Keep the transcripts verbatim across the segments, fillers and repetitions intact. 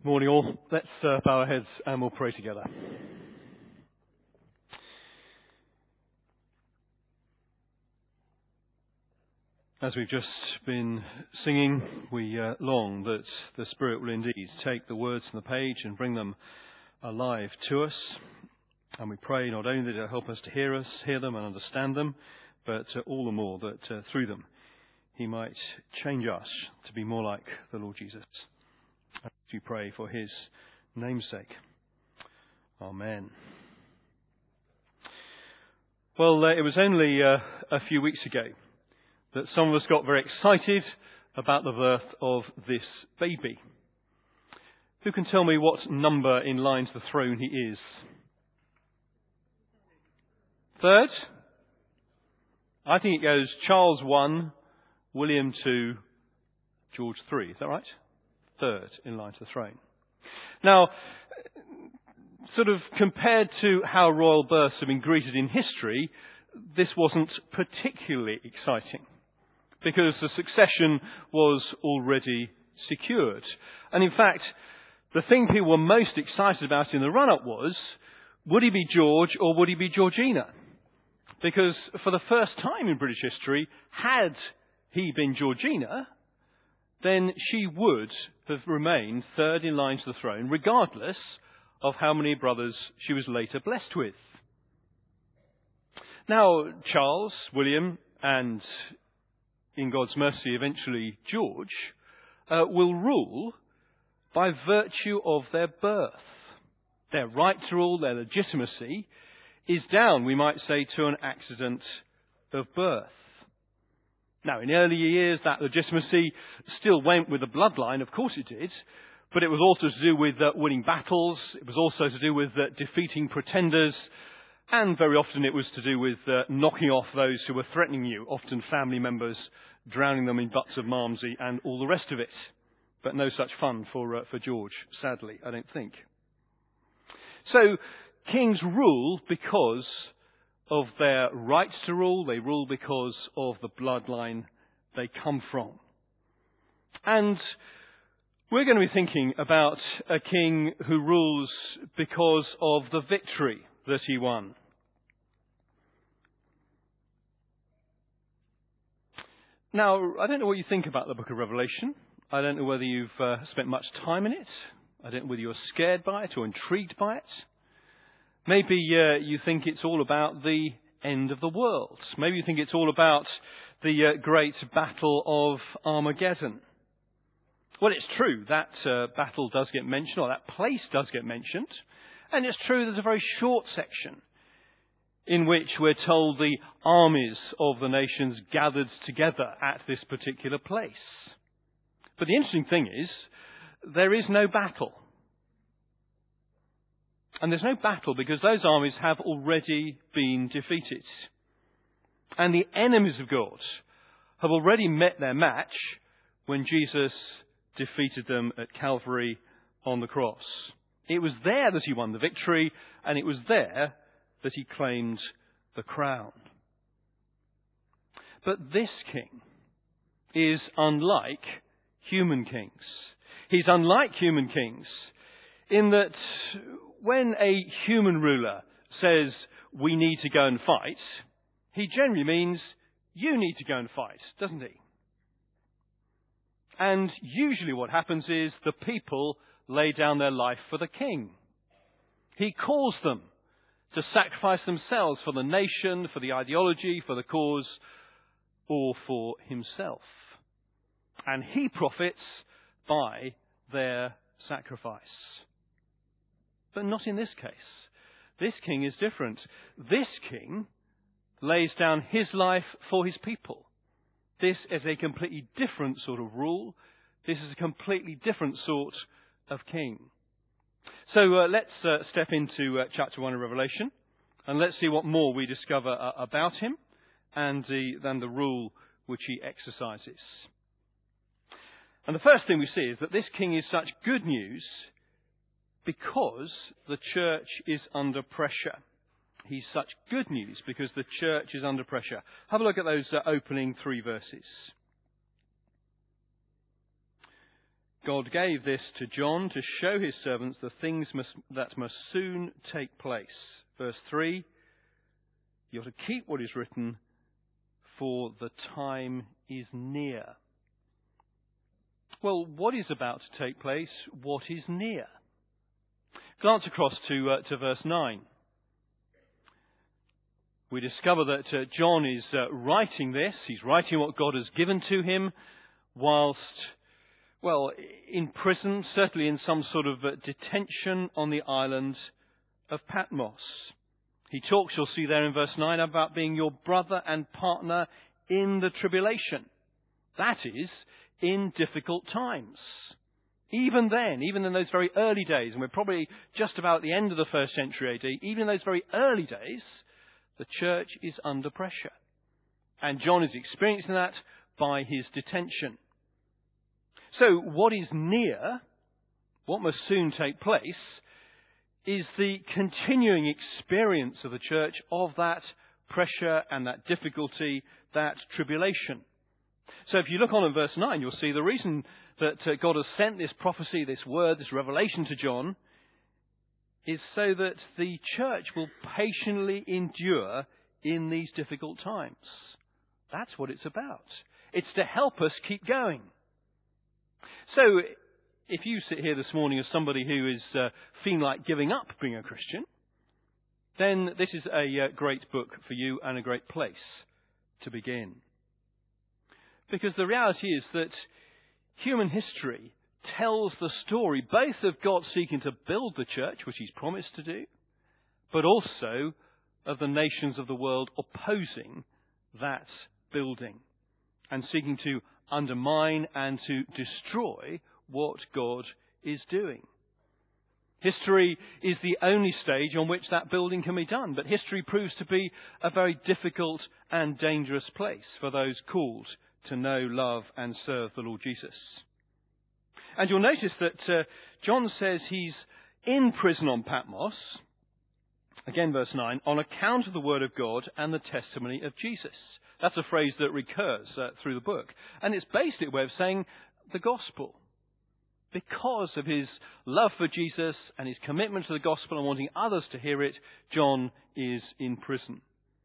Morning all. Let's uh, bow our heads and we'll pray together. As we've just been singing, we uh, long that the Spirit will indeed take the words from the page and bring them alive to us. And we pray not only that it'll help us to hear us, hear them and understand them, but uh, all the more that uh, through them He might change us to be more like the Lord Jesus. As we pray for His namesake. Amen. Well, uh, it was only uh, a few weeks ago that some of us got very excited about the birth of this baby. Who can tell me what number in line to the throne he is? Third? I think it goes Charles one, William two, George three. Is that right? Third in line to the throne. Now, sort of compared to how royal births have been greeted in history, this wasn't particularly exciting because the succession was already secured. And in fact, the thing people were most excited about in the run-up was, would he be George or would he be Georgina? Because for the first time in British history, had he been Georgina, then she would have remained third in line to the throne, regardless of how many brothers she was later blessed with. Now, Charles, William, and in God's mercy, eventually George, uh, will rule by virtue of their birth. Their right to rule, their legitimacy, is down, we might say, to an accident of birth. Now, in earlier years, that legitimacy still went with the bloodline, of course it did, but it was also to do with uh, winning battles, it was also to do with uh, defeating pretenders, and very often it was to do with uh, knocking off those who were threatening you, often family members, drowning them in butts of Malmsey and all the rest of it. But no such fun for, uh, for George, sadly, I don't think. So, kings rule because of their rights to rule. They rule because of the bloodline they come from. And we're going to be thinking about a king who rules because of the victory that he won. Now, I don't know what you think about the book of Revelation. I don't know whether you've uh, spent much time in it. I don't know whether you're scared by it or intrigued by it. Maybe uh, you think it's all about the end of the world. Maybe you think it's all about the uh, great battle of Armageddon. Well, it's true, that uh, battle does get mentioned, or that place does get mentioned. And it's true there's a very short section in which we're told the armies of the nations gathered together at this particular place. But the interesting thing is, there is no battle. And there's no battle because those armies have already been defeated. And the enemies of God have already met their match when Jesus defeated them at Calvary on the cross. It was there that he won the victory, and it was there that he claimed the crown. But this king is unlike human kings. He's unlike human kings in that when a human ruler says, we need to go and fight, he generally means, you need to go and fight, doesn't he? And usually what happens is the people lay down their life for the king. He calls them to sacrifice themselves for the nation, for the ideology, for the cause, or for himself. And he profits by their sacrifice. But not in this case. This king is different. This king lays down his life for his people. This is a completely different sort of rule. This is a completely different sort of king. So uh, let's uh, step into uh, chapter one of Revelation, and let's see what more we discover uh, about him and the, than the rule which he exercises. And the first thing we see is that this king is such good news because the church is under pressure. He's such good news because the church is under pressure. Have a look at those uh, opening three verses. God gave this to John to show his servants the things must, that must soon take place. Verse three, you're to keep what is written, for the time is near. Well, what is about to take place? What is near? Glance across to, uh, to verse nine. We discover that uh, John is uh, writing this. He's writing what God has given to him whilst, well, in prison, certainly in some sort of uh, detention on the island of Patmos. He talks, you'll see there in verse nine, about being your brother and partner in the tribulation. That is, in difficult times. Even then, even in those very early days, and we're probably just about at the end of the first century A D, even in those very early days, the church is under pressure. And John is experiencing that by his detention. So what is near, what must soon take place, is the continuing experience of the church of that pressure and that difficulty, that tribulation. So if you look on in verse nine, you'll see the reason that uh, God has sent this prophecy, this word, this revelation to John, is so that the church will patiently endure in these difficult times. That's what it's about. It's to help us keep going. So, if you sit here this morning as somebody who is uh, feeling like giving up being a Christian, then this is a uh, great book for you and a great place to begin. Because the reality is that human history tells the story both of God seeking to build the church, which he's promised to do, but also of the nations of the world opposing that building and seeking to undermine and to destroy what God is doing. History is the only stage on which that building can be done, but history proves to be a very difficult and dangerous place for those called to know, love and serve the Lord Jesus. And you'll notice that uh, John says he's in prison on Patmos, again verse nine, on account of the word of God and the testimony of Jesus. That's a phrase that recurs uh, through the book. And it's basically a way of saying the gospel. Because of his love for Jesus and his commitment to the gospel and wanting others to hear it, John is in prison.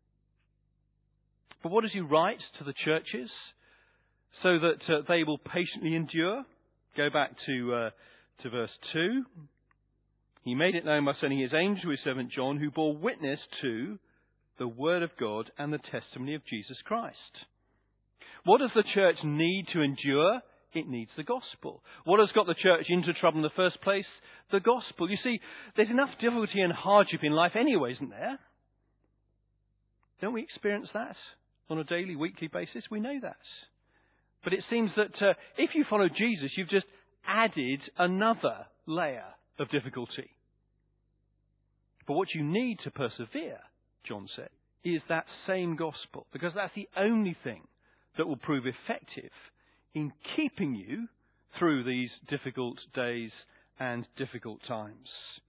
But what does he write to the churches so that uh, they will patiently endure? Go back to uh, to verse two. He made it known by sending his angel to his servant John, who bore witness to the word of God and the testimony of Jesus Christ. What does the church need to endure? It needs the gospel. What has got the church into trouble in the first place? The gospel. You see, there's enough difficulty and hardship in life anyway, isn't there? Don't we experience that on a daily, weekly basis? We know that. But it seems that uh, if you follow Jesus, you've just added another layer of difficulty. But what you need to persevere, John said, is that same gospel, because that's the only thing that will prove effective in keeping you through these difficult days and difficult times.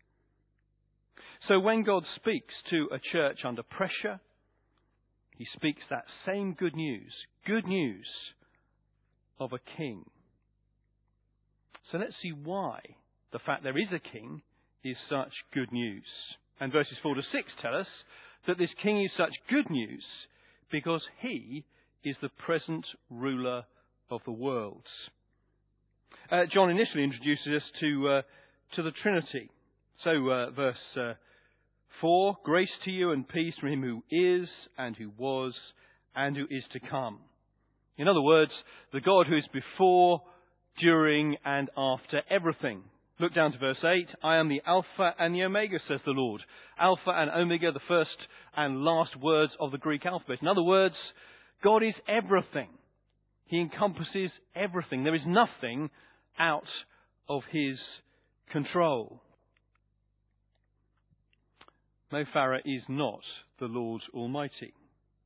So when God speaks to a church under pressure, he speaks that same good news, good news of a king. So let's see why the fact there is a king is such good news. And verses four to six tell us that this king is such good news because he is the present ruler of the world. Uh, John initially introduces us to uh, to the Trinity. So uh, verse uh, four, grace to you and peace from him who is and who was and who is to come. In other words, the God who is before, during and after everything. Look down to verse eight. I am the Alpha and the Omega, says the Lord. Alpha and Omega, the first and last words of the Greek alphabet. In other words, God is everything. He encompasses everything. There is nothing out of his control. Mo Farah is not the Lord Almighty.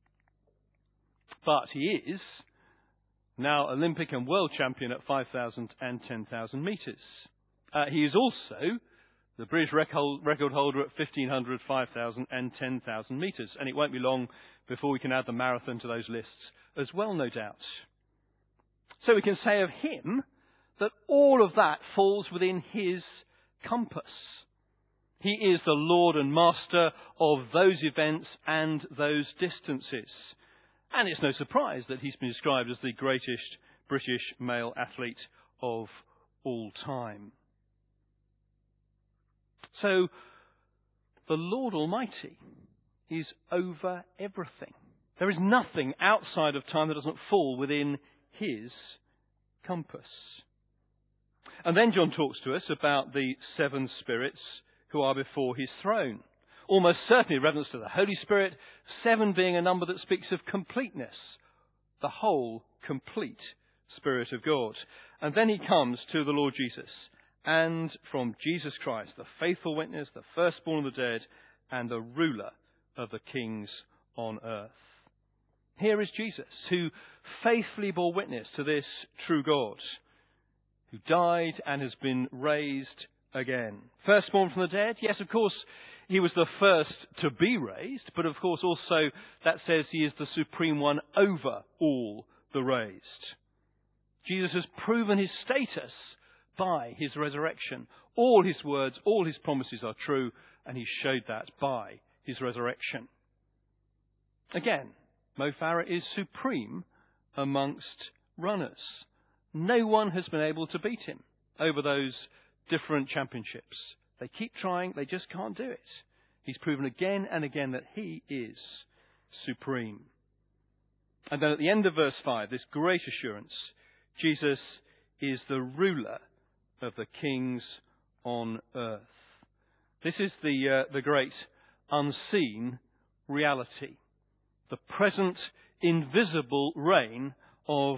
But he is now Olympic and world champion at five thousand and ten thousand metres. Uh, he is also the British record, record holder at fifteen hundred, five thousand and ten thousand metres. And it won't be long before we can add the marathon to those lists as well, no doubt. So we can say of him that all of that falls within his compass. He is the Lord and Master of those events and those distances. And it's no surprise that he's been described as the greatest British male athlete of all time. So, the Lord Almighty is over everything. There is nothing outside of time that doesn't fall within his compass. And then John talks to us about the seven spirits who are before his throne. Almost certainly reference to the Holy Spirit, seven being a number that speaks of completeness, the whole complete Spirit of God. And then he comes to the Lord Jesus, and from Jesus Christ, the faithful witness, the firstborn of the dead, and the ruler of the kings on earth. Here is Jesus, who faithfully bore witness to this true God, who died and has been raised again. Firstborn from the dead, yes, of course, he was the first to be raised, but of course also that says he is the supreme one over all the raised. Jesus has proven his status by his resurrection. All his words, all his promises are true, and he showed that by his resurrection. Again, Mo Farah is supreme amongst runners. No one has been able to beat him over those different championships. They keep trying, they just can't do it. He's proven again and again that he is supreme. And then at the end of verse five, this great assurance, Jesus is the ruler of the kings on earth. This is the uh, the great unseen reality, the present invisible reign of